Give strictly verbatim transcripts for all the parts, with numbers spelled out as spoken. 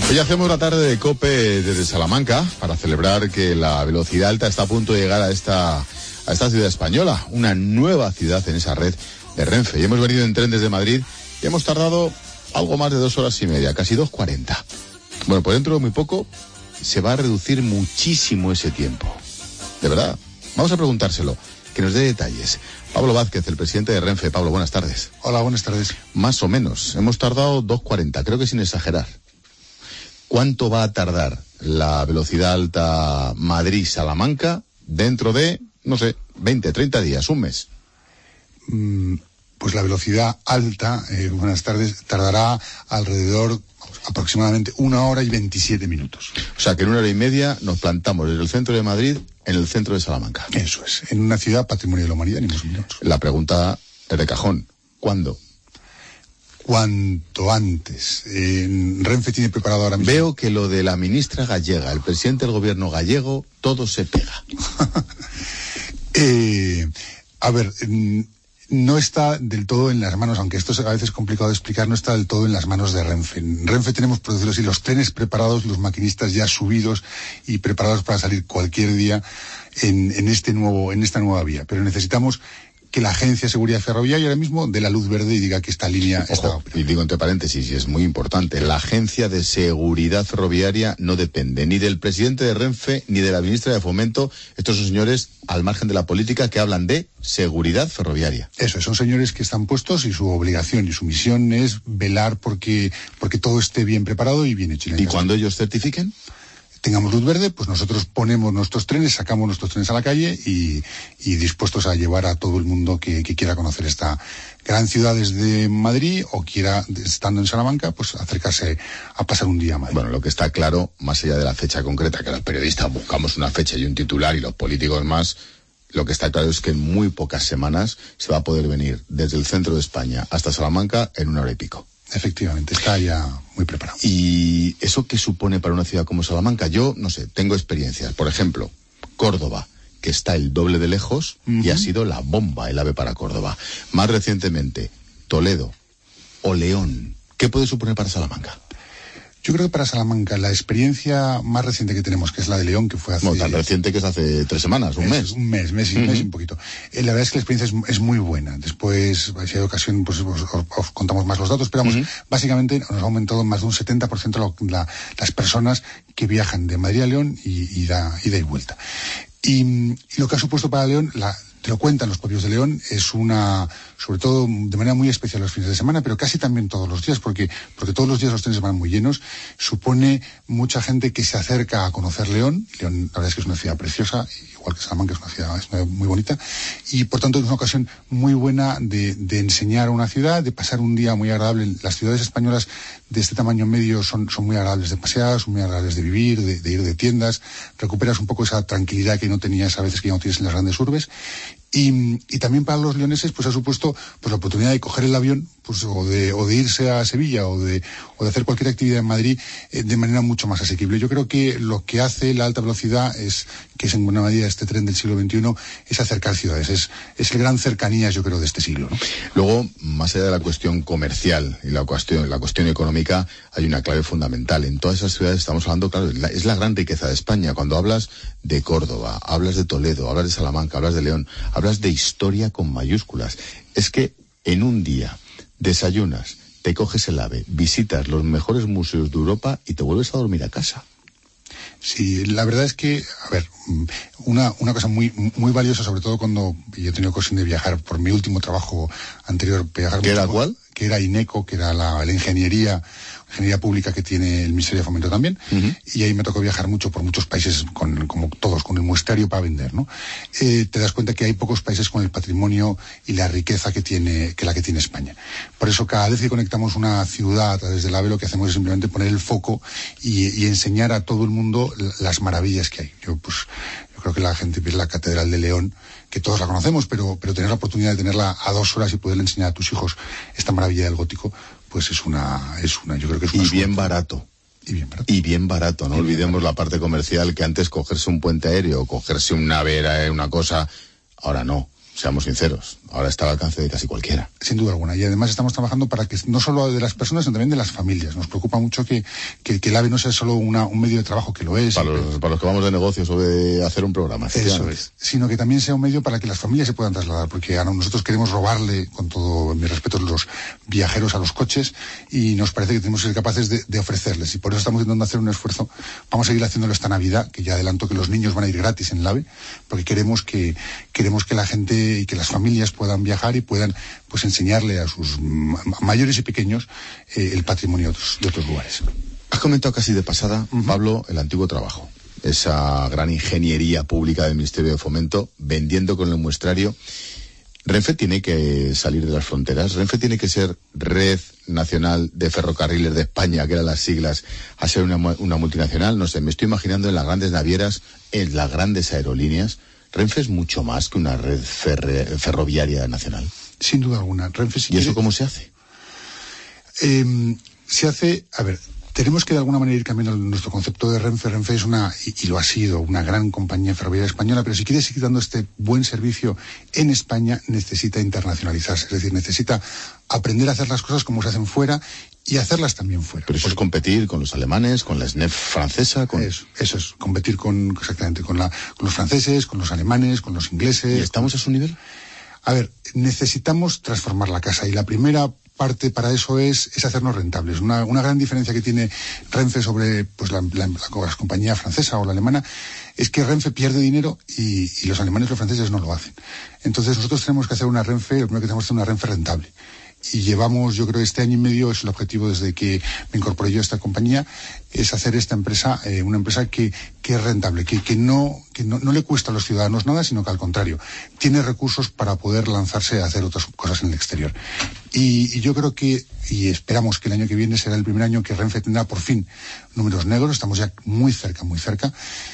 Hoy hacemos la tarde de COPE desde Salamanca para celebrar que la velocidad alta está a punto de llegar a esta, a esta ciudad española, una nueva ciudad en esa red de Renfe. Y hemos venido en tren desde Madrid y hemos tardado algo más de dos horas y media, casi dos cuarenta. Bueno, pues dentro de muy poco se va a reducir muchísimo ese tiempo. De verdad, vamos a preguntárselo, que nos dé detalles. Pablo Vázquez, el presidente de Renfe. Pablo, buenas tardes. Hola, buenas tardes. Más o menos, hemos tardado dos cuarenta, creo que sin exagerar. ¿Cuánto va a tardar la velocidad alta Madrid-Salamanca dentro de, no sé, veinte, treinta días, un mes? Mm, pues la velocidad alta, eh, buenas tardes, tardará alrededor, vamos, aproximadamente una hora y veintisiete minutos. O sea que en una hora y media nos plantamos desde el centro de Madrid en el centro de Salamanca. Eso es, en una ciudad patrimonio de la humanidad, ni más ni menos. La pregunta es de cajón. ¿Cuándo? Cuanto antes. Eh, Renfe tiene preparado ahora mismo. Veo que lo de la ministra gallega, el presidente del gobierno gallego, todo se pega. eh, a ver, no está del todo en las manos, aunque esto es a veces complicado de explicar, no está del todo en las manos de Renfe. En Renfe tenemos, por decirlo así, los trenes preparados, los maquinistas ya subidos y preparados para salir cualquier día en, en este nuevo, en esta nueva vía. Pero necesitamos que la Agencia de Seguridad Ferroviaria ahora mismo dé la luz verde y diga que esta línea Ojo, está... y digo entre paréntesis, y es muy importante, la Agencia de Seguridad Ferroviaria no depende ni del presidente de Renfe ni de la ministra de Fomento. Estos son señores al margen de la política que hablan de seguridad ferroviaria. Eso, son señores que están puestos y su obligación y su misión es velar porque, porque todo esté bien preparado y bien hecho. ¿Y cuando ellos certifiquen? Tengamos luz verde, pues nosotros ponemos nuestros trenes, sacamos nuestros trenes a la calle y, y dispuestos a llevar a todo el mundo que, que quiera conocer esta gran ciudad desde Madrid o quiera, estando en Salamanca, pues acercarse a pasar un día a Madrid. Bueno, lo que está claro, más allá de la fecha concreta, que los periodistas buscamos una fecha y un titular y los políticos más, lo que está claro es que en muy pocas semanas se va a poder venir desde el centro de España hasta Salamanca en una hora y pico. Efectivamente, está ya muy preparado. ¿Y eso qué supone para una ciudad como Salamanca? Yo, no sé, tengo experiencias. Por ejemplo, Córdoba, que está el doble de lejos, uh-huh. y ha sido la bomba el AVE para Córdoba. Más recientemente, Toledo o León. ¿Qué puede suponer para Salamanca? Yo creo que para Salamanca la experiencia más reciente que tenemos, que es la de León, que fue hace... No, tan reciente que es hace tres semanas, un es, mes. Un mes, mes y uh-huh. mes y un poquito. Eh, la verdad es que la experiencia es, es muy buena. Después, si hay ocasión, pues os, os, os contamos más los datos, pero vamos, uh-huh. básicamente nos ha aumentado más de un setenta por ciento la, la, las personas que viajan de Madrid a León y, y, da, y da y vuelta. Y, y lo que ha supuesto para León, la, te lo cuentan los propios de León, es una, sobre todo de manera muy especial los fines de semana, pero casi también todos los días, porque, porque todos los días los trenes van muy llenos, supone mucha gente que se acerca a conocer León. León, la verdad es que es una ciudad preciosa, igual que Salamanca es una ciudad, es una ciudad muy bonita, y por tanto es una ocasión muy buena de, de enseñar a una ciudad, de pasar un día muy agradable. Las ciudades españolas de este tamaño medio son, son muy agradables de pasear, son muy agradables de vivir, de, de ir de tiendas, recuperas un poco esa tranquilidad que no tenías a veces, que ya no tienes en las grandes urbes. Y, y también para los leoneses pues ha supuesto pues la oportunidad de coger el avión pues o de o de irse a Sevilla o de o de hacer cualquier actividad en Madrid eh, de manera mucho más asequible. Yo creo que lo que hace la alta velocidad es, que es en buena medida este tren del siglo veintiuno, es acercar ciudades, es, es el gran cercanías, yo creo, de este siglo, ¿no? Luego, más allá de la cuestión comercial y la cuestión, la cuestión económica, hay una clave fundamental. En todas esas ciudades estamos hablando, claro, es la, es la gran riqueza de España. Cuando hablas de Córdoba, hablas de Toledo, hablas de Salamanca, hablas de León, hablas de historia con mayúsculas. Es que en un día desayunas, te coges el AVE, visitas los mejores museos de Europa y te vuelves a dormir a casa. Sí, la verdad es que, a ver, una, una cosa muy, muy valiosa, sobre todo cuando yo he tenido ocasión de viajar por mi último trabajo anterior. Viajar ¿Qué era cuál? Que era INECO, que era la, la ingeniería, ingeniería pública que tiene el Ministerio de Fomento también, uh-huh. y ahí me tocó viajar mucho por muchos países, con, como todos, con el muestrario para vender, ¿no? Eh, te das cuenta que hay pocos países con el patrimonio y la riqueza que tiene, que la que tiene España. Por eso cada vez que conectamos una ciudad a través del AVE, lo que hacemos es simplemente poner el foco y, y enseñar a todo el mundo las maravillas que hay. Yo, pues, yo creo que la gente ve la Catedral de León, que todos la conocemos, pero, pero tener la oportunidad de tenerla a dos horas y poderle enseñar a tus hijos esta maravilla del gótico, pues es una, es una, yo creo que es una y suerte. bien barato. Y bien barato. Y bien barato, no y olvidemos barato. La parte comercial, que antes cogerse un puente aéreo, cogerse un nave era una cosa, ahora no, seamos sinceros. ahora está al alcance de casi cualquiera. Sin duda alguna. Y además estamos trabajando para que no solo de las personas, sino también de las familias. Nos preocupa mucho que, que, que el AVE no sea solo una, un medio de trabajo, que lo es. Para los, para los que vamos de negocios o de hacer un programa. Eso es. Sino que también sea un medio para que las familias se puedan trasladar, porque ahora nosotros queremos robarle, con todo mi respeto, los viajeros a los coches, y nos parece que tenemos que ser capaces de, de ofrecerles. Y por eso estamos intentando hacer un esfuerzo. Vamos a seguir haciéndolo esta Navidad, que ya adelanto que los niños van a ir gratis en el AVE, porque queremos que, queremos que la gente y que las familias puedan viajar y puedan pues enseñarle a sus mayores y pequeños eh, el patrimonio de otros, de otros lugares. Has comentado casi de pasada, uh-huh. Pablo, el antiguo trabajo, esa gran ingeniería pública del Ministerio de Fomento, vendiendo con el muestrario. Renfe tiene que salir de las fronteras, Renfe tiene que ser Red Nacional de Ferrocarriles de España, que eran las siglas, a ser una, una multinacional. No sé, me estoy imaginando en las grandes navieras, en las grandes aerolíneas. Renfe es mucho más que una red ferre, ferroviaria nacional. Sin duda alguna. Renfe, si ¿Y eso quiere, cómo se hace? Eh, se hace, a ver, tenemos que de alguna manera ir cambiando nuestro concepto de Renfe. Renfe es una, y, y lo ha sido, una gran compañía ferroviaria española, pero si quiere seguir dando este buen servicio en España, necesita internacionalizarse, es decir, necesita aprender a hacer las cosas como se hacen fuera y hacerlas también fuera. Pero eso es competir con los alemanes, con la S N E F francesa, con... Eso, eso es, competir con, exactamente, con, la, con los franceses, con los alemanes, con los ingleses. ¿Y estamos con... a su nivel? A ver, necesitamos transformar la casa, y la primera parte para eso es, es hacernos rentables. Una, una gran diferencia que tiene Renfe sobre pues la, la, la, la compañía francesa o la alemana es que Renfe pierde dinero y, y los alemanes y los franceses no lo hacen. Entonces nosotros tenemos que hacer una Renfe, lo primero que tenemos que hacer una Renfe rentable. Y llevamos, yo creo, este año y medio, es el objetivo desde que me incorporé yo a esta compañía, es hacer esta empresa, eh, una empresa que, que es rentable, que, que, no, que no, no le cuesta a los ciudadanos nada, sino que al contrario, tiene recursos para poder lanzarse a hacer otras cosas en el exterior. Y, y yo creo que, y esperamos que el año que viene será el primer año que Renfe tendrá por fin números negros, estamos ya muy cerca, muy cerca,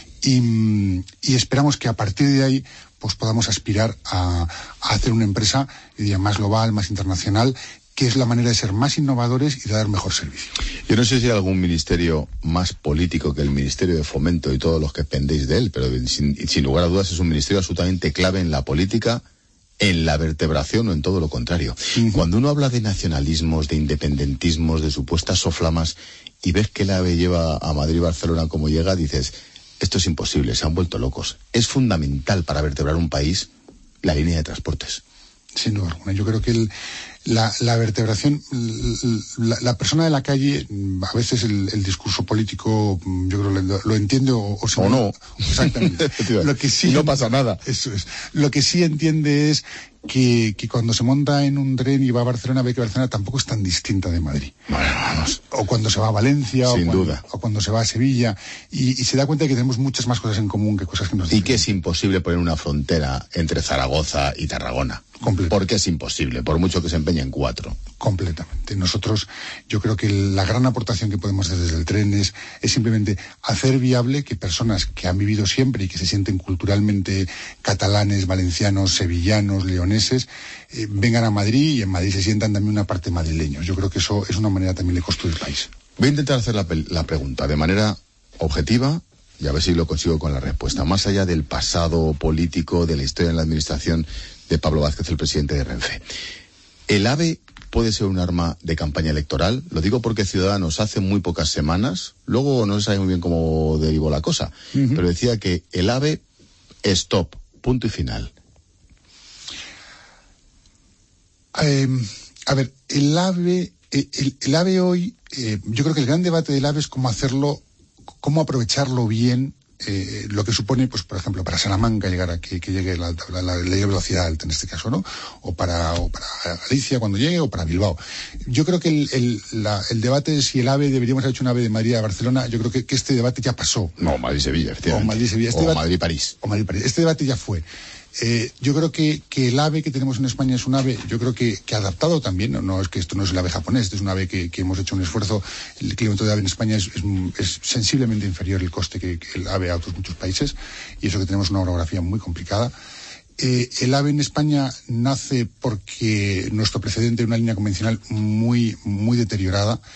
y, y esperamos que a partir de ahí pues podamos aspirar a, a hacer una empresa diría, más global, más internacional, que es la manera de ser más innovadores y de dar mejor servicio. Yo no sé si hay algún ministerio más político que el Ministerio de Fomento y todos los que pendéis de él, pero sin, sin lugar a dudas es un ministerio absolutamente clave en la política, en la vertebración o en todo lo contrario. Uh-huh. Cuando uno habla de nacionalismos, de independentismos, de supuestas soflamas, y ves que el AVE lleva a Madrid y Barcelona como llega, dices... Esto es imposible, se han vuelto locos. Es fundamental para vertebrar un país la línea de transportes. Sin duda alguna. Yo creo que el, la, la vertebración, la, la persona de la calle, a veces el, el discurso político, yo creo que lo, lo entiende o, o, o no. Exactamente. Lo que sí, no pasa nada. Eso es. Lo que sí entiende es que, que cuando se monta en un tren y va a Barcelona, ve que Barcelona tampoco es tan distinta de Madrid. Bueno, vamos. O cuando se va a Valencia, Sin o, cuando, duda. o cuando se va a Sevilla, y, y se da cuenta de que tenemos muchas más cosas en común que cosas que nos diferencian. Y que es imposible poner una frontera entre Zaragoza y Tarragona. Porque es imposible, por mucho que se empeñe en cuatro. Completamente. Nosotros, yo creo que la gran aportación que podemos hacer desde el tren es, es simplemente hacer viable que personas que han vivido siempre y que se sienten culturalmente catalanes, valencianos, sevillanos, leoneses, eh, vengan a Madrid y en Madrid se sientan también una parte madrileños. Yo creo que eso es una manera también de construir el país. Voy a intentar hacer la, la pregunta de manera objetiva y a ver si lo consigo con la respuesta. Más allá del pasado político, de la historia en la administración de Pablo Vázquez, el presidente de Renfe. ¿El AVE puede ser un arma de campaña electoral? Lo digo porque Ciudadanos hace muy pocas semanas, luego no se sabe muy bien cómo derivó la cosa, uh-huh. pero decía que el AVE, stop, punto y final. Eh, a ver, el AVE, el, el AVE hoy, eh, yo creo que el gran debate del AVE es cómo hacerlo, cómo aprovecharlo bien. Eh, lo que supone, pues, por ejemplo, para Salamanca llegar a que, que llegue la, la, la ley de velocidad alta en este caso, ¿no? O para, o para Galicia cuando llegue, o para Bilbao. Yo creo que el, el, la, el debate de si el AVE deberíamos haber hecho un AVE de Madrid a Barcelona, yo creo que, que este debate ya pasó. No, Madrid-Sevilla, efectivamente. O Madrid-Sevilla. Este o debate, Madrid-París. O Madrid-París. Este debate ya fue. Eh, yo creo que, que el AVE que tenemos en España es un AVE, yo creo que, que adaptado también, no, no es que esto no es el AVE japonés, este es un AVE que, que hemos hecho un esfuerzo. El kilómetro de AVE en España es, es, es sensiblemente inferior el coste que, que el AVE a otros muchos países, y eso que tenemos una orografía muy complicada. Eh, el AVE en España nace porque nuestro precedente era una línea convencional muy, muy deteriorada,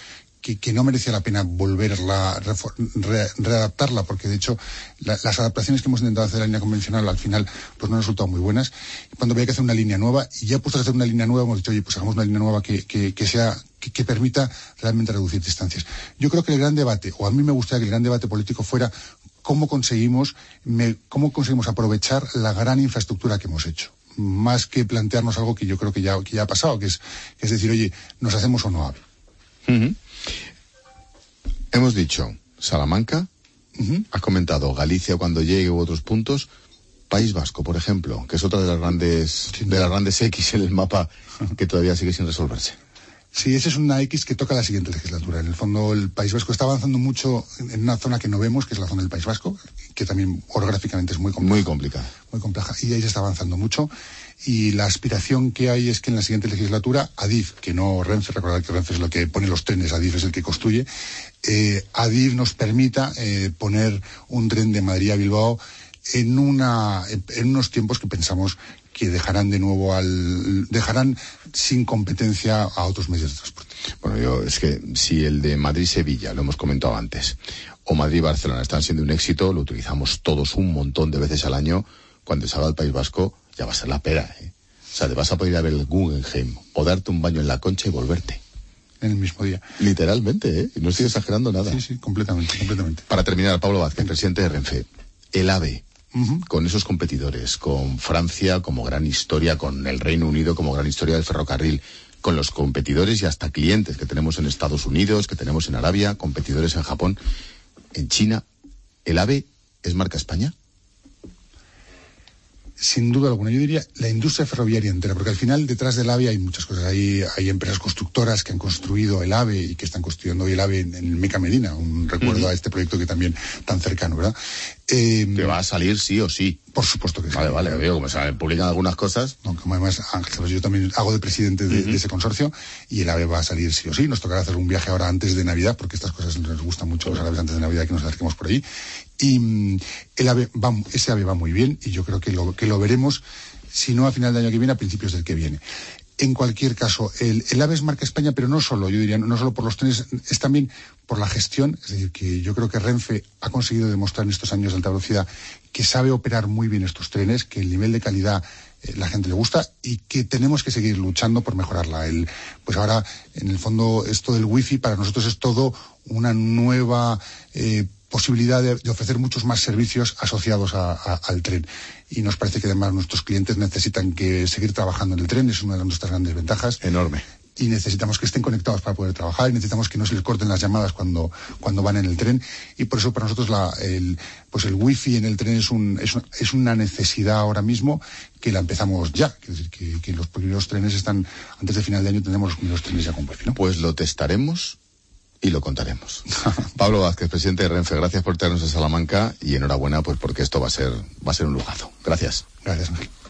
que, que no merecía la pena volverla, re, readaptarla, porque de hecho la, las adaptaciones que hemos intentado hacer de la línea convencional al final pues no han resultado muy buenas. Cuando había que hacer una línea nueva, y ya puestos a hacer una línea nueva, hemos dicho, oye, pues hagamos una línea nueva que, que, que sea, que, que permita realmente reducir distancias. Yo creo que el gran debate, o a mí me gustaría que el gran debate político fuera cómo conseguimos, me, cómo conseguimos aprovechar la gran infraestructura que hemos hecho, más que plantearnos algo que yo creo que ya, que ya ha pasado, que es, que es decir, oye, ¿nos hacemos o no AVE? Uh-huh. Hemos dicho Salamanca, uh-huh. Has comentado Galicia cuando llegue u otros puntos, País Vasco, por ejemplo, que es otra de las grandes, sí, de las grandes X en el mapa que todavía sigue sin resolverse. Sí, esa es una X que toca la siguiente legislatura. En el fondo, el País Vasco está avanzando mucho en una zona que no vemos, que es la zona del País Vasco, que también orográficamente es muy compleja. Muy complicada. Muy compleja. Y ahí se está avanzando mucho. Y la aspiración que hay es que en la siguiente legislatura, Adif, que no Renfe, recordad que Renfe es lo que pone los trenes, Adif es el que construye, eh, Adif nos permita eh, poner un tren de Madrid a Bilbao en, una, en unos tiempos que pensamos que dejarán de nuevo al dejarán sin competencia a otros medios de transporte. Bueno, yo es que si el de Madrid-Sevilla, lo hemos comentado antes, o Madrid-Barcelona están siendo un éxito, lo utilizamos todos un montón de veces al año, cuando salga al País Vasco ya va a ser la pera, ¿eh? O sea, te vas a poder ir a ver el Guggenheim o darte un baño en la Concha y volverte. En el mismo día. Literalmente, ¿eh? No estoy exagerando nada. Sí, sí, completamente, completamente. Para terminar, Pablo Vázquez, presidente de Renfe, el AVE, uh-huh. Con esos competidores, con Francia como gran historia, con el Reino Unido como gran historia del ferrocarril, con los competidores y hasta clientes que tenemos en Estados Unidos, que tenemos en Arabia, competidores en Japón, en China, ¿el AVE es marca España? Sin duda alguna, yo diría la industria ferroviaria entera, porque al final detrás del AVE hay muchas cosas. Hay, hay empresas constructoras que han construido el AVE y que están construyendo hoy el AVE en, en Meca Medina, un recuerdo uh-huh. a este proyecto que también tan cercano, ¿verdad? Eh, que va a salir sí o sí. Por supuesto que sí. Vale, vale, veo como se publican algunas cosas. No, como además, Ángel, yo también hago de presidente de, uh-huh. de ese consorcio y el AVE va a salir sí o sí. Nos tocará hacer un viaje ahora antes de Navidad, porque estas cosas nos gustan mucho los árabes antes de Navidad, que nos acerquemos por ahí. Y el AVE va, ese AVE va muy bien y yo creo que lo, que lo veremos, si no a final del año que viene, a principios del que viene. En cualquier caso, el, el AVE es marca España, pero no solo, yo diría, no solo por los trenes, es también por la gestión. Es decir, que yo creo que Renfe ha conseguido demostrar en estos años de alta velocidad que sabe operar muy bien estos trenes, que el nivel de calidad eh, la gente le gusta y que tenemos que seguir luchando por mejorarla. El, pues ahora, en el fondo, esto del wifi para nosotros es todo una nueva eh, posibilidad de, de ofrecer muchos más servicios asociados a, a, al tren. Y nos parece que además nuestros clientes necesitan que seguir trabajando en el tren, es una de nuestras grandes ventajas. Enorme. Y necesitamos que estén conectados para poder trabajar, y necesitamos que no se les corten las llamadas cuando, cuando van en el tren. Y por eso para nosotros la, el, pues el wifi en el tren es, un, es, un, es una necesidad ahora mismo que la empezamos ya. Es decir, que, que los primeros trenes están, antes de final de año tendremos los primeros trenes ya con wifi, ¿no? Pues lo testaremos y lo contaremos. Pablo Vázquez, presidente de Renfe, gracias por traernos a Salamanca y enhorabuena pues porque esto va a ser va a ser un lujazo. Gracias. Gracias, Ángel.